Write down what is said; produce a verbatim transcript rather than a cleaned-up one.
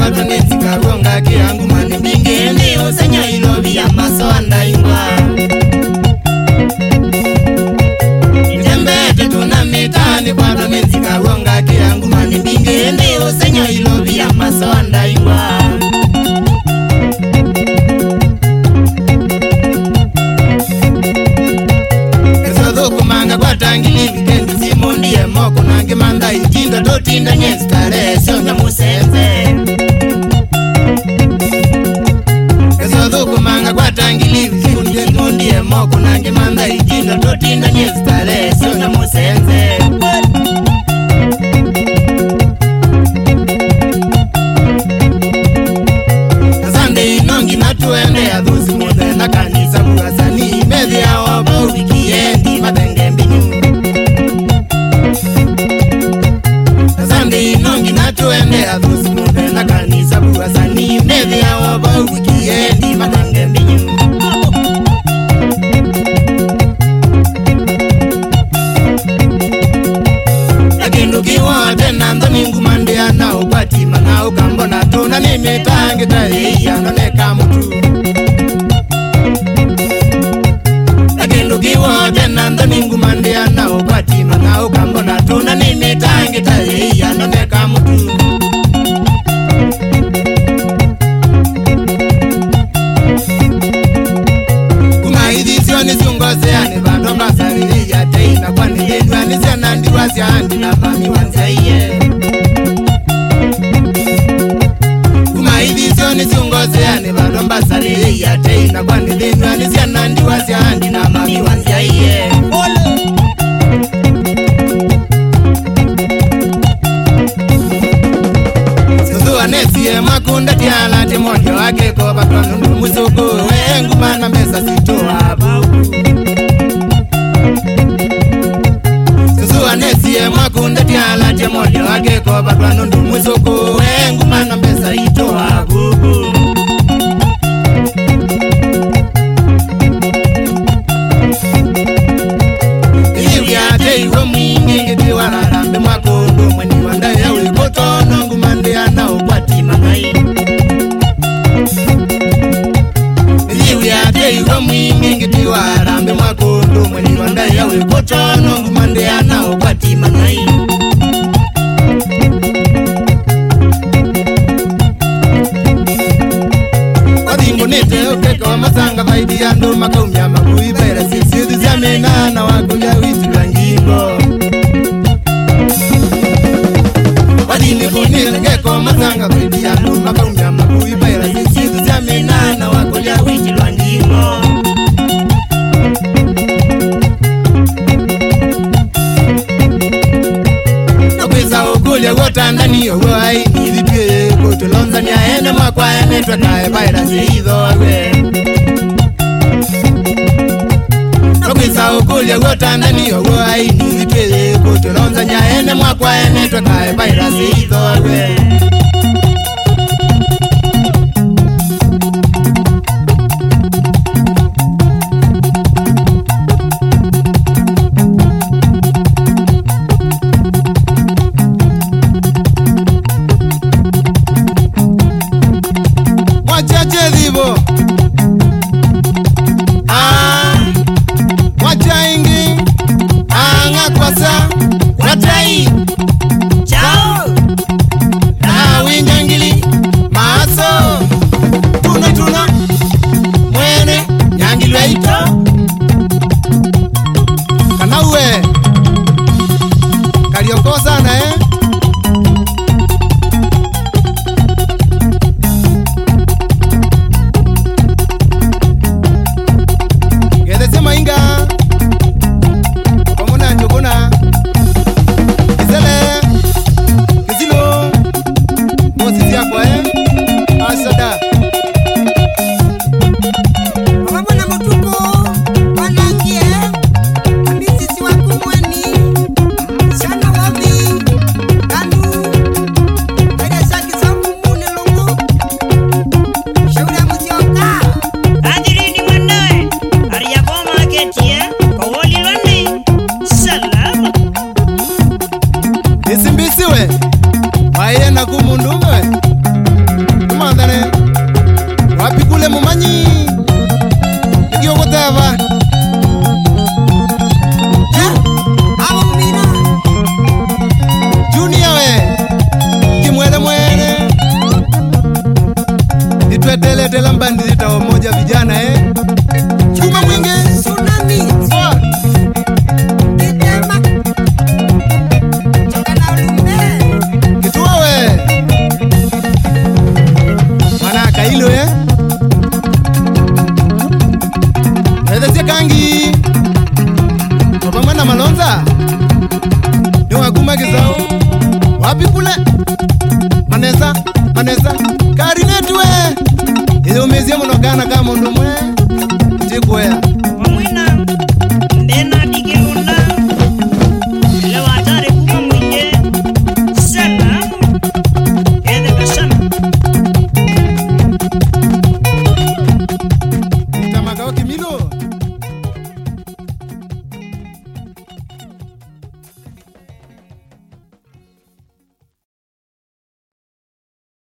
bado nenzika gonga kiangu mani binge ndi usenya ilobi ya maso andaingwa Itembete tunamitani bado nenzika gonga kiangu mani binge ndi usenya ilobi ya maso andaingwa Esodo kumanga kwa tangili vikendi simundi ya moko nange manda itinda totinda nyestare songa musenze Esodo kumanga kwa tangili vikendi simundi ya moko nange manda itinda totinda nyestare songa musenze Asande inongi natuende ya dhuzi mode na kanisa bugasani Medhi ya wabo wikiendi madenge mbinyu Asande inongi natuende ya dhuzi mode na kanisa bugasani Medhi ya wabo wikiendi madenge mbinyu Lakindu kiwa tena ndoni ngumandia na upati mana ukambona tuna nimetangita iya noneka mutu Lakindu kiwa tena ndoni ngumandia na upati mana ukambona tuna nimetangita iya noneka mutu Kumaidhisioni siungoseani bado masarili ya teina kwa nilindwa nisiana ndiwasi andi na mami wanzaiye Kumaidhisioni siungoseani bado masarili ya teina kwa nilindwa nisiana ndiwasi andi na mami wanzaiye Suzu anesiye makunda tiala timojo wake kwa batonundu musuku Wengu mana mesa sitoa buku Suzu anesiye makunda tiala timojo wake kwa batonundu musuku Wengu mana mesa sitoa buku Iwi ate iwe mwingi ngiti wararambe makondo Mweni wanda ya wikotono ngumande ya na ukwati mangai Iwi ate iwe mwingi ngiti wararambe makondo Mweni wanda ya wikotono ngumande ya na ukwati mangai Wadingu nete ukeka wa masanga vaidi ya ndo makaumya makui Baira sisi zizamena na wakuja wisi wangingo Wadini kunile ngeko masanga vaidi ya ndo makaumya makui Baira sisi zizamena na wakuja wisi wangingo Nokwisa ukulya wotandani ogo hai nilipie Kutulonza ni aende mwakwa ya netwa kae Baira siizo we Nokwisa ukulya wotandani ogo hai nilipie Kutulonza ni aende mwakwa ya netwa kae Baira siizo we Wachache dhivo Ah Wacha ingi Anga kwasa Watai Chao Na winyangili Maaso Tuna tuna Mwene Nyangilwe ito Kanauwe Kaliokosa na eh Gedesema inga Komuna njoguna Kizele Kizilo Mosi ya kwa eh Asada Wabona mutuko Wanangie Ambisisi waku mweni Shana wabi Kanu Wede shaki sambu mune lungu Shaura mutioka Adirini mwendae Aria goma ketie Kawali londi Salama Isimbisiwe Waye na kumunduwe manesa manesa karinetu we iyo mezie munogana kama mundu mwe tikwea